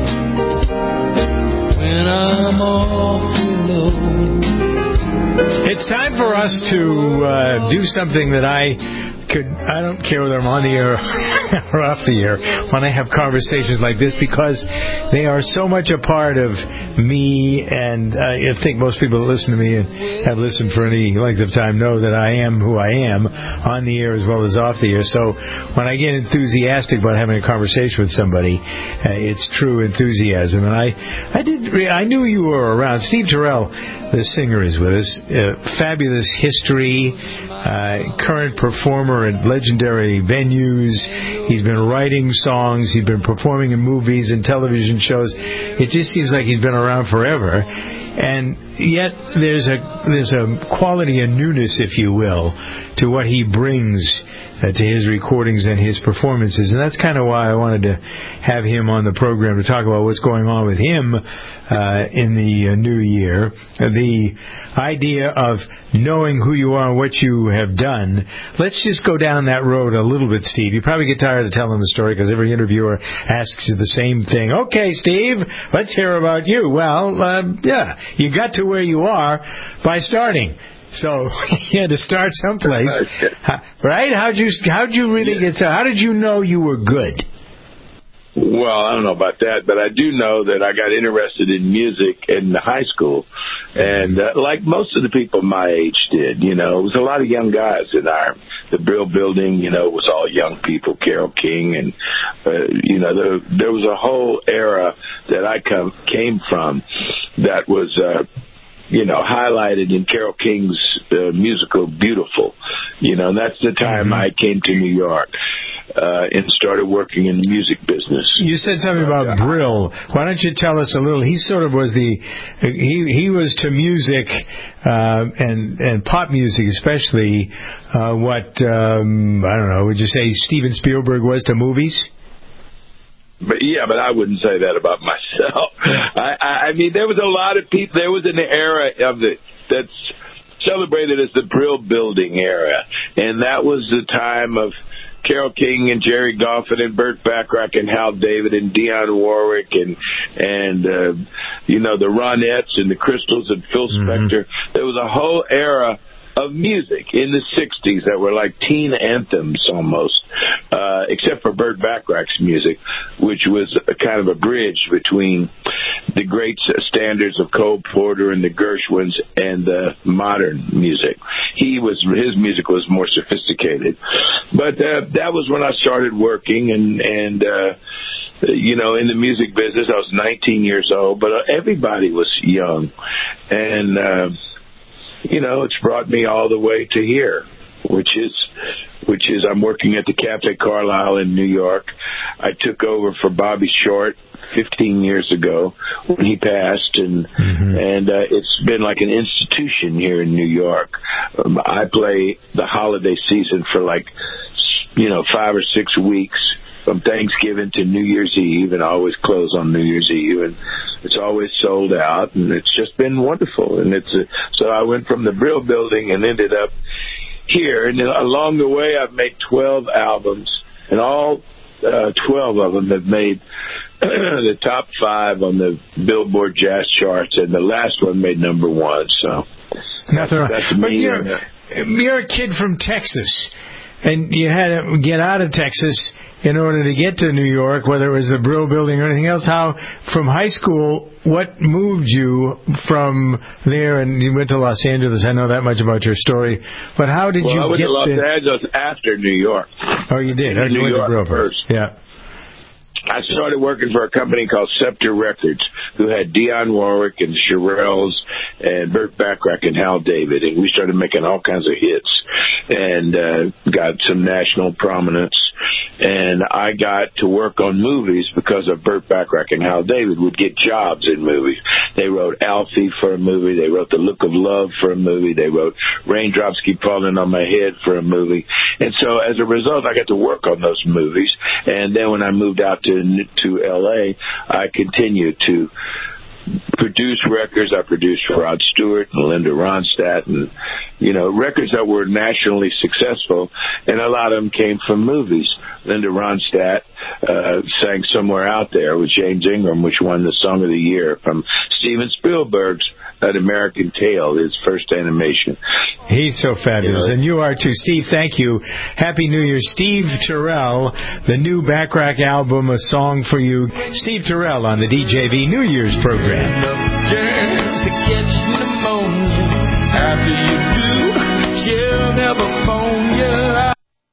when I'm awfully low. It's time for us to uh, do something that I could, I don't care whether I'm on the air or off the air when I have conversations like this, because they are so much a part of me, and I think most people that listen to me and have listened for any length of time know that I am who I am on the air as well as off the air. So when I get enthusiastic about having a conversation with somebody, uh, it's true enthusiasm. And I, I did, I knew you were around. Steve Terrell, the singer, is with us. Uh, fabulous history, uh, current performer at legendary venues. He's been writing songs. He's been performing in movies and television shows. It just seems like he's been around forever. And yet there's a there's a quality of newness, if you will, to what he brings uh, to his recordings and his performances. And that's kind of why I wanted to have him on the program to talk about what's going on with him uh, in the uh, new year. Uh, the idea of knowing who you are and what you have done. Let's just go down that road a little bit, Steve. You probably get tired of telling the story because every interviewer asks you the same thing. Okay, Steve, let's hear about you. Well, uh, yeah, you got to where you are by starting. So you had to start someplace, right? How'd you how'd you really get started? How did you know you were good? Well, I don't know about that, but I do know that I got interested in music in high school, and uh, like most of the people my age did, you know, it was a lot of young guys in our the Brill Building. You know, it was all young people, Carole King, and uh, you know, there, there was a whole era that I come came from that was. Uh, you know, highlighted in Carole King's uh, musical Beautiful. You know, and that's the time I came to New York uh, and started working in the music business. You said something about uh, Brill. Why don't you tell us a little? He sort of was the, he he was to music uh, and, and pop music especially uh, what, um, I don't know, would you say Steven Spielberg was to movies? But yeah, but I wouldn't say that about myself. I, I, I mean, there was a lot of people. There was an era of the that's celebrated as the Brill Building era, and that was the time of Carole King and Jerry Goffin and Burt Bacharach and Hal David and Dionne Warwick and and uh, you know, the Ronettes and the Crystals and Phil Spector. Mm-hmm. There was a whole era of music in the sixties that were like teen anthems almost, uh, except for Burt Bacharach's music, which was a kind of a bridge between the great standards of Cole Porter and the Gershwins and the modern music. He was, his music was more sophisticated. But uh, that was when I started working and, and uh, you know, in the music business. I was nineteen years old, but everybody was young. And, uh, you know, it's brought me all the way to here, which is, which is I'm working at the Cafe Carlyle in New York. I took over for Bobby Short fifteen years ago when he passed, and mm-hmm. and uh, it's been like an institution here in New York. Um, I play the holiday season for like, you know, five or six weeks. From Thanksgiving to New Year's Eve, and I always close on New Year's Eve, and it's always sold out, and it's just been wonderful. And it's a, so I went from the Brill Building and ended up here, and along the way I've made twelve albums, and all uh, twelve of them have made the top five on the Billboard Jazz charts, and the last one made number one. So nothing wrong. That's but me. You're, you're a kid from Texas, and you had to get out of Texas in order to get to New York, whether it was the Brill Building or anything else. How, from high school, what moved you from there? And you went to Los Angeles. I know that much about your story. But how did well, you I went get to Los the... Angeles after New York. Oh, you did? In you New went York to Brill first. Yeah. I started working for a company called Scepter Records, who had Dionne Warwick and Shirelles and Burt Bacharach and Hal David, and we started making all kinds of hits and uh, got some national prominence. And I got to work on movies because of Burt Bacharach and Hal David would get jobs in movies. They wrote Alfie for a movie. They wrote The Look of Love for a movie. They wrote Raindrops Keep Falling on My Head for a movie. And so as a result, I got to work on those movies. And then when I moved out to to L A, I continued to produce records. I produced for Rod Stewart and Linda Ronstadt, and, you know, records that were nationally successful, and a lot of them came from movies. Linda Ronstadt uh, sang Somewhere Out There with James Ingram, which won the Song of the Year from Steven Spielberg's An American Tail, his first animation. He's so fabulous, you know, and you are too. Steve, thank you. Happy New Year. Steve Terrell, the new Backrack album, A Song for You. Steve Terrell on the D J V New Year's program. To catch pneumonia. After you do, she'll never phone you.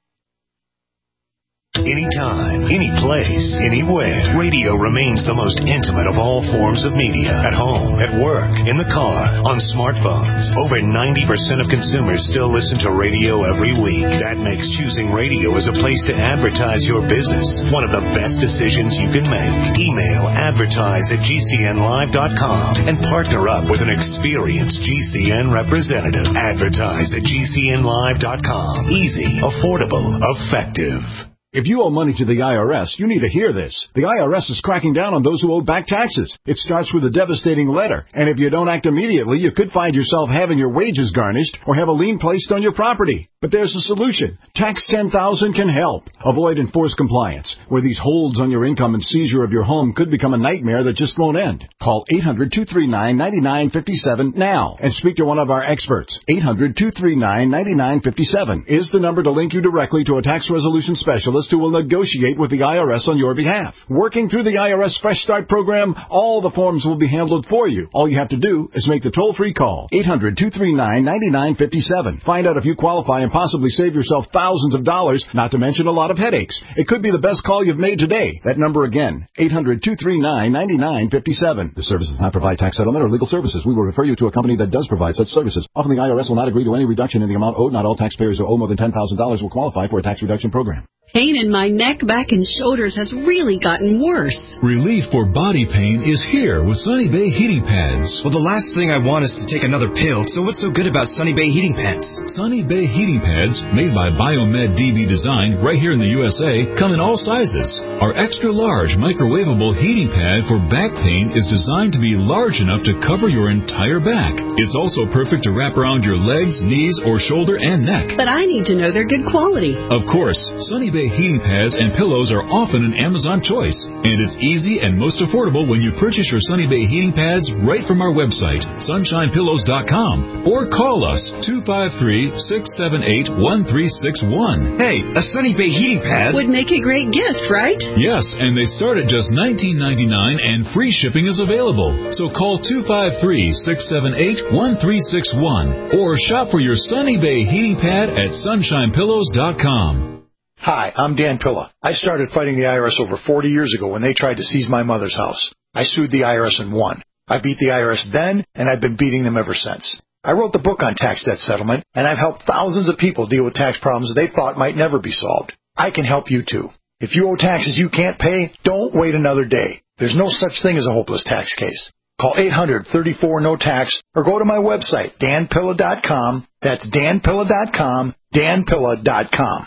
Anytime, any place, anywhere. Radio remains the most intimate of all forms of media. At home, at work, in the car, on smartphones. Over ninety percent of consumers still listen to radio every week. That makes choosing radio as a place to advertise your business one of the best decisions you can make. Email advertise at G C N live dot com and partner up with an experienced G C N representative. Advertise at G C N live dot com. Easy, affordable, effective. If you owe money to the I R S, you need to hear this. The I R S is cracking down on those who owe back taxes. It starts with a devastating letter, and if you don't act immediately, you could find yourself having your wages garnished or have a lien placed on your property. But there's a solution. Tax ten thousand can help. Avoid enforced compliance, where these holds on your income and seizure of your home could become a nightmare that just won't end. Call eight hundred, two three nine, nine nine five seven now and speak to one of our experts. eight hundred, two three nine, nine nine five seven is the number to link you directly to a tax resolution specialist who will negotiate with the I R S on your behalf. Working through the I R S Fresh Start program, all the forms will be handled for you. All you have to do is make the toll-free call. eight hundred, two three nine, nine nine five seven. Find out if you qualify and possibly save yourself thousands of dollars, not to mention a lot of headaches. It could be the best call you've made today. That number again, eight hundred, two three nine, nine nine five seven. The service does not provide tax settlement or legal services. We will refer you to a company that does provide such services. Often the I R S will not agree to any reduction in the amount owed. Not all taxpayers who owe more than ten thousand dollars will qualify for a tax reduction program. Pain in my neck, back, and shoulders has really gotten worse. Relief for body pain is here with Sunny Bay heating pads. Well, the last thing I want is to take another pill, so what's so good about Sunny Bay heating pads? Sunny Bay heating pads, made by Biomed D B Design right here in the U S A, come in all sizes. Our extra large microwavable heating pad for back pain is designed to be large enough to cover your entire back. It's also perfect to wrap around your legs, knees, or shoulder and neck. But I need to know they're good quality. Of course, Sunny Bay heating pads and pillows are often an Amazon choice, and it's easy and most affordable when you purchase your Sunny Bay heating pads right from our website, sunshine pillows dot com, or call us two five three, six seven eight, one three six one. Hey, a Sunny Bay heating pad would make a great gift, right? Yes, and they start at just nineteen ninety-nine dollars and free shipping is available. So call two five three, six seven eight, one three six one or shop for your Sunny Bay heating pad at sunshine pillows dot com. Hi, I'm Dan Pilla. I started fighting the I R S over forty years ago when they tried to seize my mother's house. I sued the I R S and won. I beat the I R S then, and I've been beating them ever since. I wrote the book on tax debt settlement, and I've helped thousands of people deal with tax problems they thought might never be solved. I can help you too. If you owe taxes you can't pay, don't wait another day. There's no such thing as a hopeless tax case. Call eight hundred, thirty-four, no tax or go to my website, dan pilla dot com. That's dan pilla dot com, dan pilla dot com.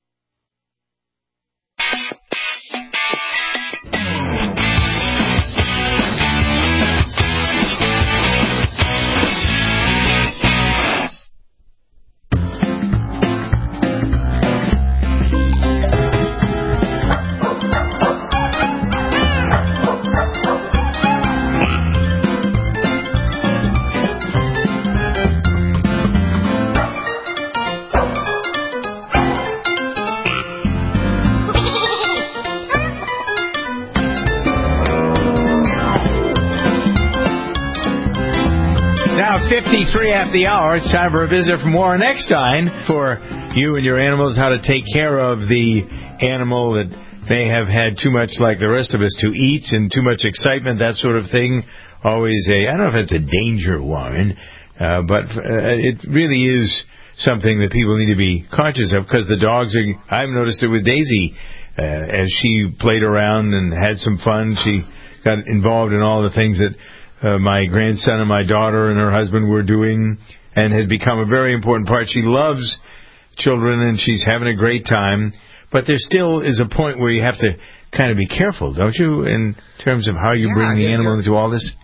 fifty-three at the hour. It's time for a visit from Warren Eckstein for you and your animals, how to take care of the animal that may have had too much, like the rest of us, to eat and too much excitement, that sort of thing. Always a, I don't know if it's a danger, Warren, uh, but uh, it really is something that people need to be conscious of, because the dogs are, I've noticed it with Daisy, uh, as she played around and had some fun, she got involved in all the things that Uh, my grandson and my daughter and her husband were doing, and has become a very important part. She loves children, and she's having a great time. But there still is a point where you have to kind of be careful, don't you, in terms of how you yeah, bring the yeah, animal into all this?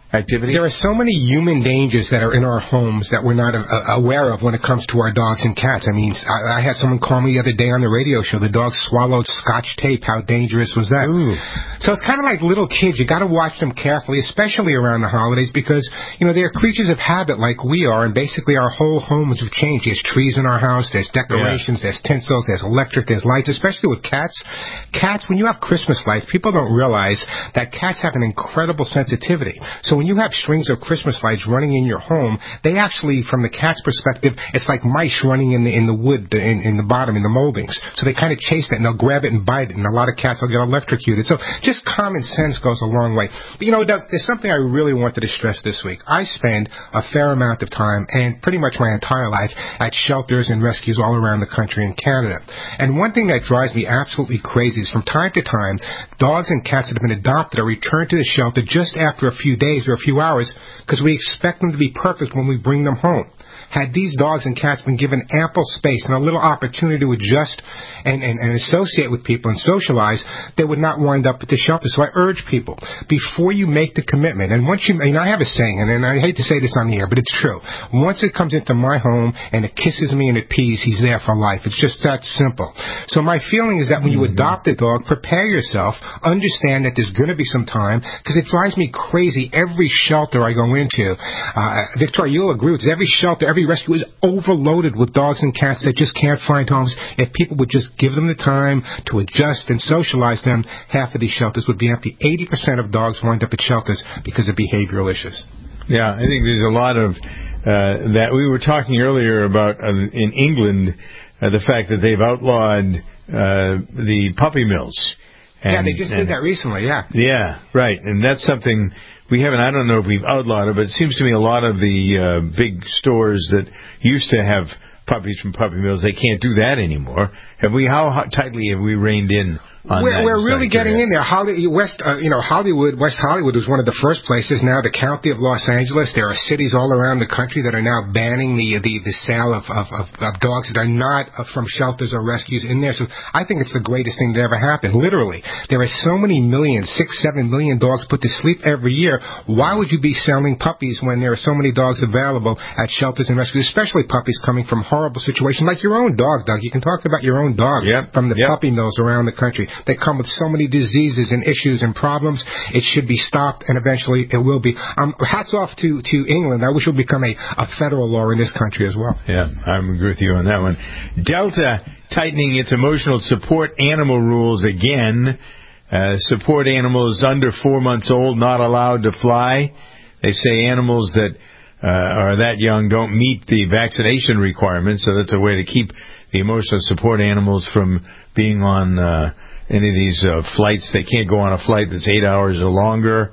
activity? There are so many human dangers that are in our homes that we're not uh, aware of when it comes to our dogs and cats. I mean, I, I had someone call me the other day on the radio show. The dog swallowed Scotch tape. How dangerous was that? Ooh. So it's kind of like little kids. You got to watch them carefully, especially around the holidays, because, you know, they're creatures of habit like we are, and basically our whole homes have changed. There's trees in our house. There's decorations. Yeah. There's tinsels. There's electric. There's lights, especially with cats. Cats, when you have Christmas lights, people don't realize that cats have an incredible sensitivity. So when you have strings of Christmas lights running in your home, they actually, from the cat's perspective, it's like mice running in the in the wood, in, in the bottom, in the moldings. So they kind of chase that, and they'll grab it and bite it, and a lot of cats will get electrocuted. So just common sense goes a long way. But, you know, Doug, there's something I really wanted to stress this week. I spend a fair amount of time, and pretty much my entire life, at shelters and rescues all around the country in Canada. And one thing that drives me absolutely crazy is from time to time, dogs and cats that have been adopted are returned to the shelter just after a few days or a few hours because we expect them to be perfect when we bring them home. Had these dogs and cats been given ample space and a little opportunity to adjust and, and, and associate with people and socialize, they would not wind up at the shelter. So I urge people, before you make the commitment, and once you, and I have a saying, and, and I hate to say this on the air, but it's true. Once it comes into my home and it kisses me and it pees, he's there for life. It's just that simple. So my feeling is that when you adopt a dog, prepare yourself, understand that there's going to be some time, because it drives me crazy. Every shelter I go into, uh, Victoria, you'll agree with this, every shelter, every rescue is overloaded with dogs and cats that just can't find homes. If people would just give them the time to adjust and socialize them, half of these shelters would be empty. eighty percent of dogs wind up at shelters because of behavioral issues. Yeah, I think there's a lot of uh, that. We were talking earlier about uh, in England uh, the fact that they've outlawed uh, the puppy mills. And, yeah, they just and, did that recently, yeah. Yeah, right. And that's something we haven't, I don't know if we've outlawed it, but it seems to me a lot of the uh, big stores that used to have puppies from puppy mills, they can't do that anymore. Have we, how, how tightly have we reined in on we're, that? We're really getting in there. Holly, West, uh, you know, Hollywood, West Hollywood was one of the first places. Now the county of Los Angeles, there are cities all around the country that are now banning the the, the sale of, of, of, of dogs that are not from shelters or rescues in there. So I think it's the greatest thing that ever happened. Literally, there are so many millions, six, seven million dogs put to sleep every year. Why would you be selling puppies when there are so many dogs available at shelters and rescues, especially puppies coming from horrible situations like your own dog, Doug? You can talk about your own dog yep. from the yep. puppy mills around the country. They come with so many diseases and issues and problems. It should be stopped, and eventually it will be. Um, hats off to, to England. I wish it would become a, a federal law in this country as well. Yeah, I agree with you on that one. Delta tightening its emotional support animal rules again. Uh, support animals under four months old not allowed to fly. They say animals that uh, are that young don't meet the vaccination requirements, so that's a way to keep the emotional support animals from being on uh, any of these uh, flights. They can't go on a flight that's eight hours or longer.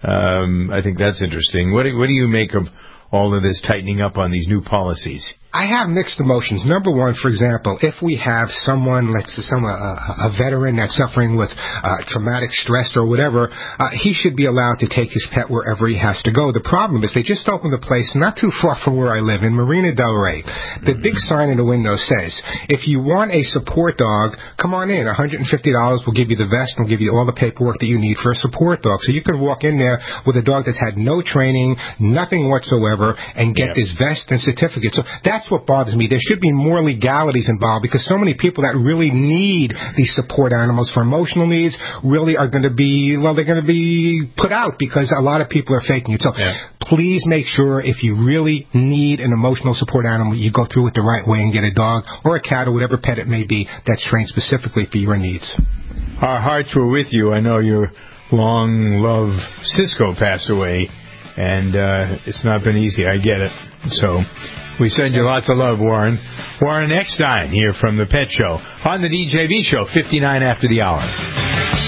Um, I think that's interesting. What do, what do you make of all of this tightening up on these new policies? I have mixed emotions. Number one, for example, if we have someone, let's say some, a, a veteran that's suffering with uh, traumatic stress or whatever, uh, he should be allowed to take his pet wherever he has to go. The problem is they just opened a place not too far from where I live, in Marina Del Rey. The mm-hmm. big sign in the window says, if you want a support dog, come on in. one hundred fifty dollars will give you the vest and will give you all the paperwork that you need for a support dog. So you can walk in there with a dog that's had no training, nothing whatsoever, and get yep. this vest and certificate. So that's what bothers me. There should be more legalities involved, because so many people that really need these support animals for emotional needs really are going to be, well, they're going to be put out because a lot of people are faking it. So yeah. please make sure if you really need an emotional support animal, you go through it the right way and get a dog or a cat or whatever pet it may be that's trained specifically for your needs. Our hearts were with you. I know your long-loved Cisco passed away, and uh, it's not been easy. I get it. So we send you lots of love, Warren. Warren Eckstein here from The Pet Show on the D J V Show, fifty-nine after the hour.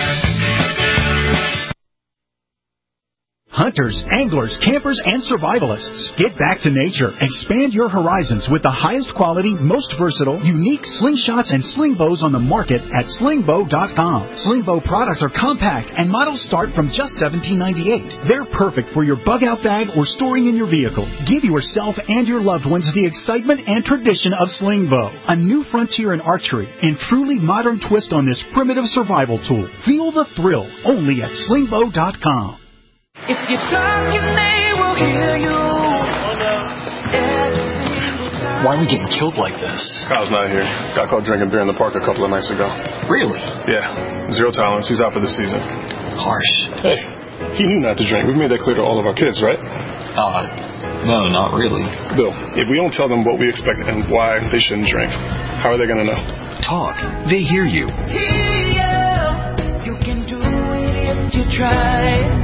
Hunters, anglers, campers, and survivalists. Get back to nature. Expand your horizons with the highest quality, most versatile, unique slingshots and sling bows on the market at sling bow dot com. Sling bow products are compact and models start from just seventeen ninety-eight. They're perfect for your bug out bag or storing in your vehicle. Give yourself and your loved ones the excitement and tradition of sling bow, a new frontier in archery and truly modern twist on this primitive survival tool. Feel the thrill only at sling bow dot com. If you talk, your name will hear you. Why are we getting killed like this? Kyle's not here. Got caught drinking beer in the park a couple of nights ago. Really? Yeah. Zero tolerance. He's out for the season. Harsh. Hey, he knew not to drink. We've made that clear to all of our kids, right? Uh, no, not really. Bill, if we don't tell them what we expect and why they shouldn't drink, how are they going to know? Talk. They hear you. You can do it if you try.